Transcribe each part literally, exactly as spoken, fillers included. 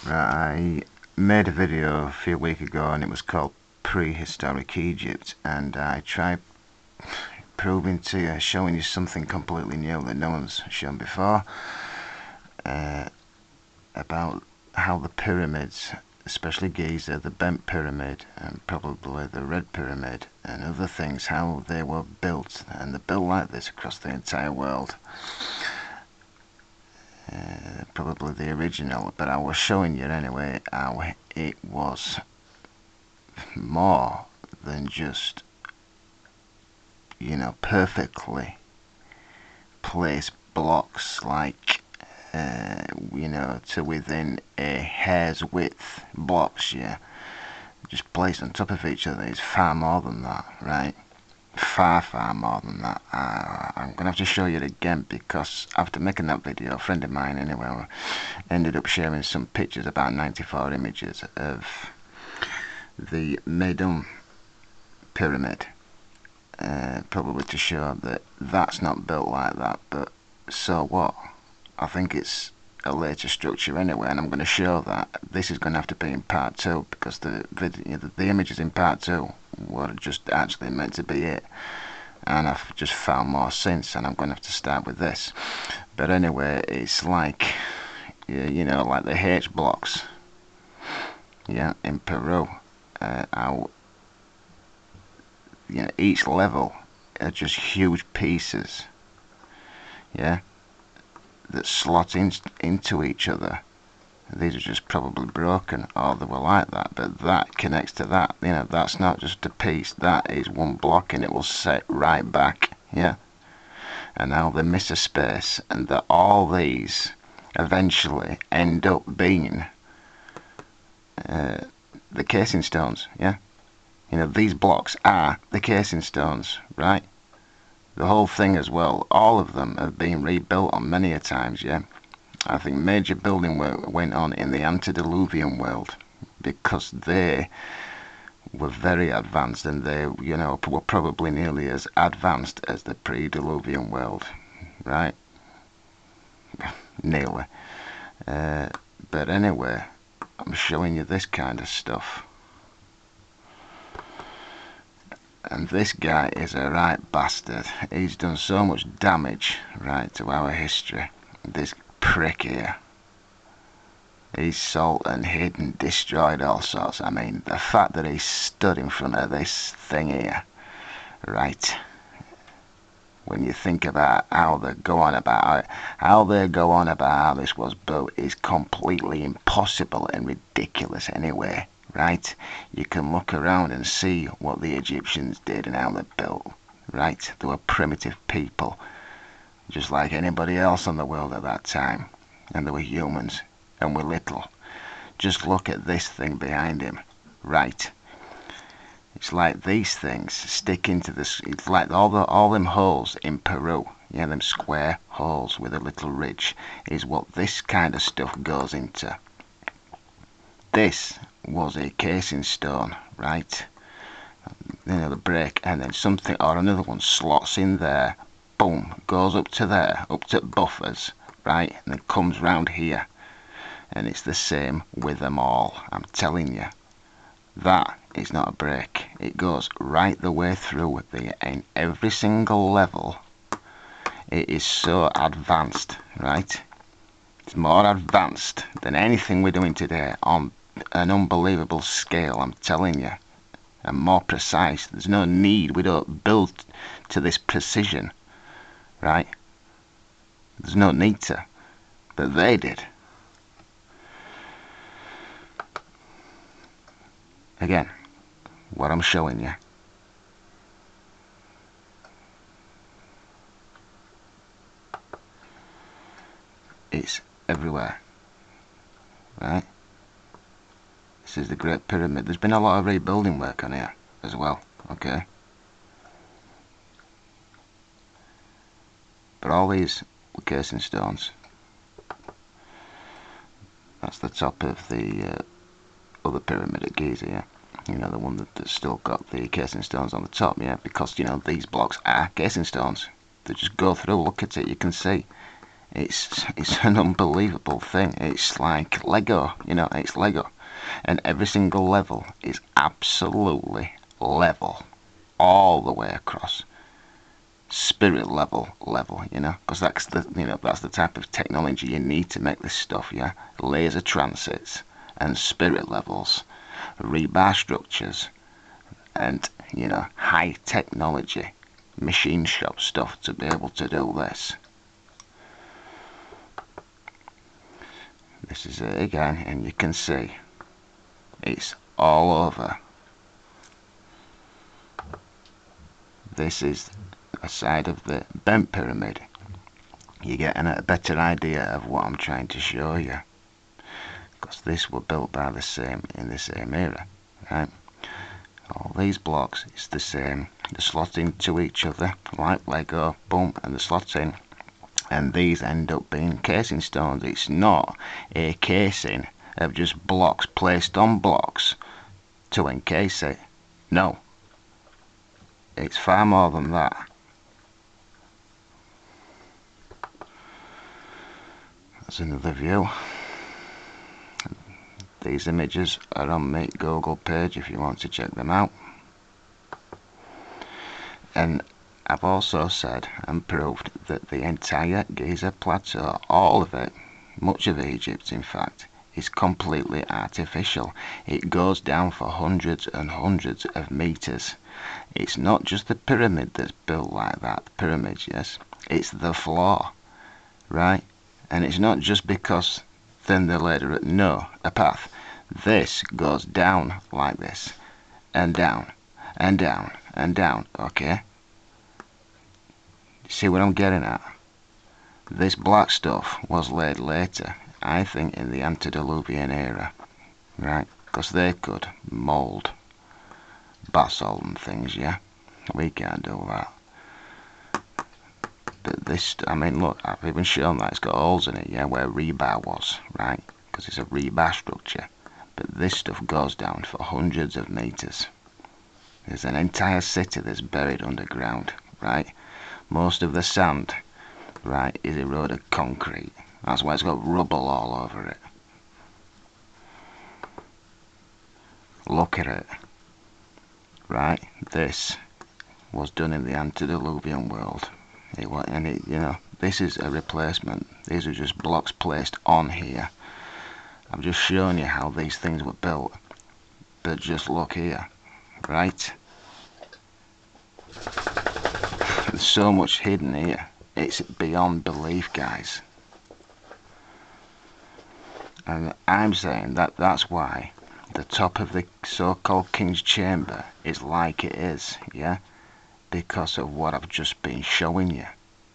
Right, I made a video a few weeks ago and it was called Prehistoric Egypt, and I tried proving to you, showing you something completely new that no one's shown before, uh, about how the pyramids, especially Giza, the Bent Pyramid, and probably the Red Pyramid, and other things, how they were built, and they're built like this across the entire world. Uh, probably the original, but I was showing you anyway how it was more than just, you know, perfectly placed blocks, like, uh, you know, to within a hair's width blocks, yeah, just placed on top of each other. Is far more than that, right? Far, far more than that. Uh, I'm going to have to show you it again, because after making that video, a friend of mine anyway ended up sharing some pictures, about ninety-four images of the Meidum Pyramid, uh, probably to show that that's not built like that, but so what? I think it's a later structure anyway, and I'm going to show that. This is going to have to be in part two, because the video, the, the images in part two were just actually meant to be it, and I've just found more since, and I'm going to have to start with this. But anyway, it's like, you know, like the H blocks, yeah, in Peru. Uh, how, you know, each level are just huge pieces, yeah, that slot in, into each other. These are just probably broken, or they were like that, but that connects to that. You know, that's not just a piece, that is one block, and it will set right back, yeah. And now they miss a space, and that all these eventually end up being uh, the casing stones, yeah. You know, these blocks are the casing stones, right? The whole thing as well, all of them have been rebuilt on many a times, yeah. I think major building work went on in the antediluvian world, because they were very advanced, and they, you know, were probably nearly as advanced as the pre-diluvian world, right? Nearly. Uh, but anyway, I'm showing you this kind of stuff. And this guy is a right bastard. He's done so much damage, right, to our history. This prick here. He's sold and hid and destroyed all sorts. I mean, the fact that he stood in front of this thing here, right, when you think about how they go on about it, how they go on about how this was built is completely impossible and ridiculous anyway, right? You can look around and see what the Egyptians did and how they built, right? They were primitive people, just like anybody else on the world at that time, and they were humans, and were little. Just look at this thing behind him, right? It's like these things stick into this. It's like all the all them holes in Peru, yeah, them square holes with a little ridge, is what this kind of stuff goes into. This was a casing stone, right? You know, the break, and then something or another one slots in there, boom, goes up to there, up to buffers, right, and then comes round here. And it's the same with them all, I'm telling you. That is not a break. It goes right the way through the, in every single level. It is so advanced, right? It's more advanced than anything we're doing today on an unbelievable scale, I'm telling you. And more precise. There's no need. We don't build to this precision, right? There's no need to. But they did. Again, what I'm showing you, it's everywhere, right? This is the Great Pyramid. There's been a lot of rebuilding work on here as well, okay? But all these were casing stones. That's the top of the uh, other pyramid at Giza, yeah. You know, the one that, that's still got the casing stones on the top, yeah, because, you know, these blocks are casing stones. They just go through, look at it, you can see. It's it's an unbelievable thing. It's like Lego, you know, it's Lego. And every single level is absolutely level all the way across. Spirit level level, you know, because that's the you know that's the type of technology you need to make this stuff, yeah. Laser transits and spirit levels, rebar structures, and you know high technology machine shop stuff to be able to do this. This is it again, and you can see it's all over. This is a side of the bent pyramid. You get a better idea of what I'm trying to show you, because this were built by the same in the same era, right? All these blocks, it's the same. They slot into each other like Lego, boom, and they slot in. And these end up being casing stones. It's not a casing of just blocks placed on blocks to encase it. No. It's far more than that. That's another view. These images are on my Google page if you want to check them out. And I've also said and proved that the entire Giza Plateau, all of it, much of Egypt in fact, is completely artificial. It goes down for hundreds and hundreds of meters. It's not just the pyramid that's built like that, the pyramids, yes, it's the floor, right? And it's not just because then they later, no, a path. This goes down like this, and down, and down, and down, okay? See what I'm getting at? This black stuff was laid later, I think in the antediluvian era, right? Because they could mould basalt and things, yeah? We can't do that. But this, I mean, look, I've even shown that it's got holes in it, yeah, where rebar was, right? Because it's a rebar structure. But this stuff goes down for hundreds of meters. There's an entire city that's buried underground, right? Most of the sand, right, is eroded concrete. That's why it's got rubble all over it. Look at it. Right? This was done in the antediluvian world. It was, and it, you know, this is a replacement. These are just blocks placed on here. I've just shown you how these things were built. But just look here. Right? There's so much hidden here. It's beyond belief, guys. And I'm saying that that's why the top of the so-called King's Chamber is like it is, yeah? Because of what I've just been showing you.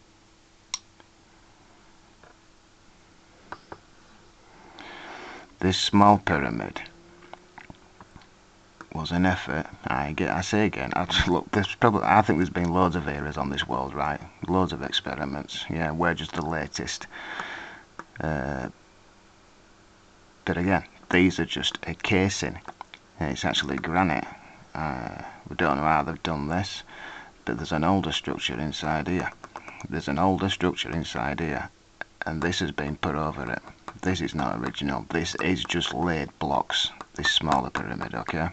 This small pyramid was an effort. I get, I say again, I just look. There's probably, I think there's been loads of eras on this world, right? Loads of experiments. Yeah, we're just the latest. Uh, but again, these are just a casing. It's actually granite. Uh, we don't know how they've done this, but there's an older structure inside here. There's an older structure inside here, and this has been put over it. This is not original. This is just laid blocks. This smaller pyramid, okay?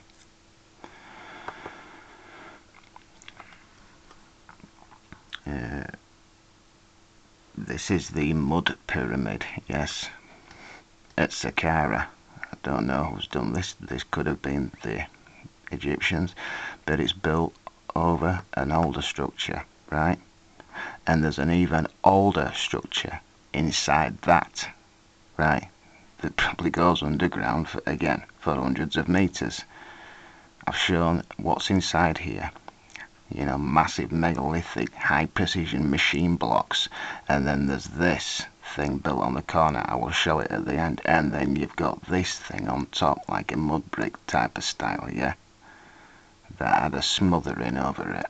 Uh, this is the mud pyramid, yes, at Saqqara. I don't know who's done this. This could have been the Egyptians, but it's built over an older structure, right? And there's an even older structure inside that, right? That probably goes underground for, again, for hundreds of meters. I've shown what's inside here. You know, massive megalithic high precision machine blocks, and then there's this thing built on the corner. I will show it at the end. And then you've got this thing on top, like a mud brick type of style, yeah, that had a smothering over it.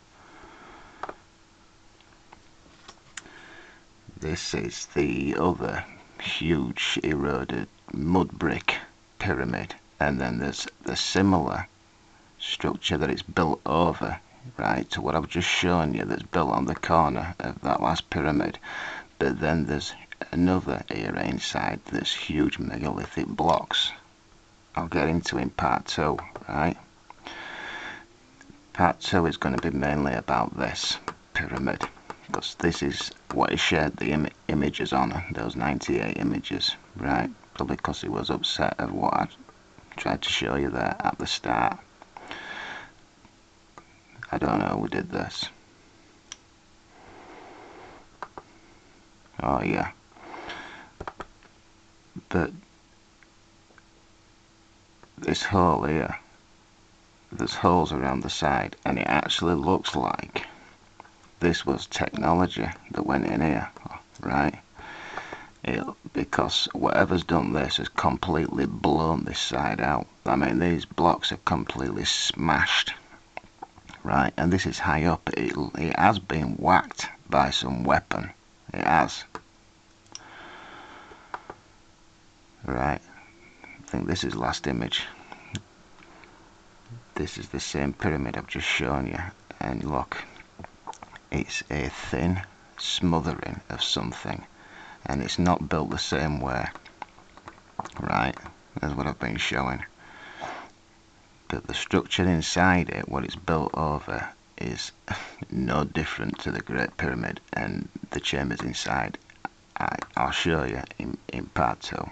This is the other huge eroded mud brick pyramid, and then there's the similar structure that it's built over, right, to what I've just shown you, that's built on the corner of that last pyramid. but then there's another area inside this huge megalithic blocks. I'll get into in part two, right? Part two is going to be mainly about this pyramid, because this is what he shared the Im images on, those ninety-eight images, right? Probably because he was upset at what I tried to show you there at the start. I don't know who did this. Oh yeah. But this hole here, there's holes around the side, and it actually looks like this was technology that went in here, right? It, because whatever's done this has completely blown this side out. I mean, these blocks are completely smashed, right? And this is high up. It, it has been whacked by some weapon. It has. Right. I think this is last image. This is the same pyramid I've just shown you, and look, it's a thin smothering of something, and it's not built the same way, right, as what I've been showing. But the structure inside it, what it's built over, is no different to the Great Pyramid, and the chambers inside, I, I'll show you in, in part two.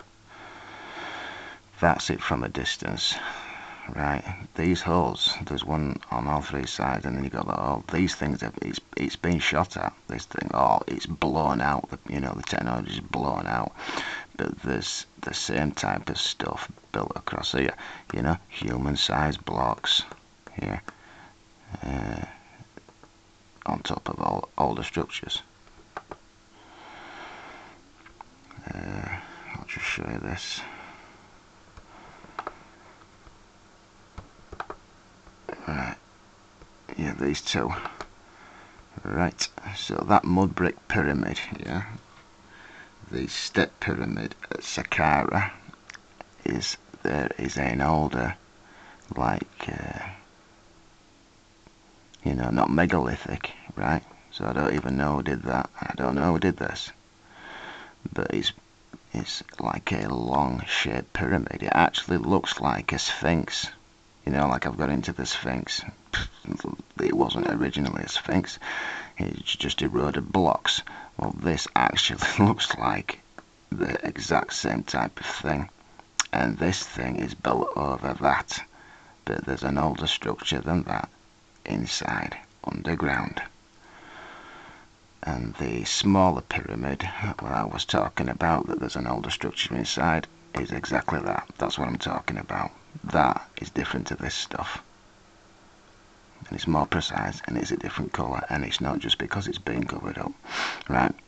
That's it from a distance. Right, these holes, there's one on all three sides, and then you got the all these things have, it's, it's been shot at, this thing, oh, it's blown out, the, you know, the technology is blown out, but there's the same type of stuff built across here, you know, human-sized blocks here, uh, on top of all older structures. Uh, I'll just show you this. Right, yeah, these two. Right, so that mud brick pyramid, yeah, the step pyramid at Saqqara, is there is an older, like, uh, you know, not megalithic, right? So I don't even know who did that. I don't know who did this, but it's it's like a long shaped pyramid. It actually looks like a sphinx. You know, like I've got into the Sphinx. It wasn't originally a Sphinx. It's just eroded blocks. Well, this actually looks like the exact same type of thing. And this thing is built over that. But there's an older structure than that inside, underground. And the smaller pyramid, what I was talking about, that there's an older structure inside, is exactly that. That's what I'm talking about. That is different to this stuff, and it's more precise, and it's a different colour, and it's not just because it's been covered up, right?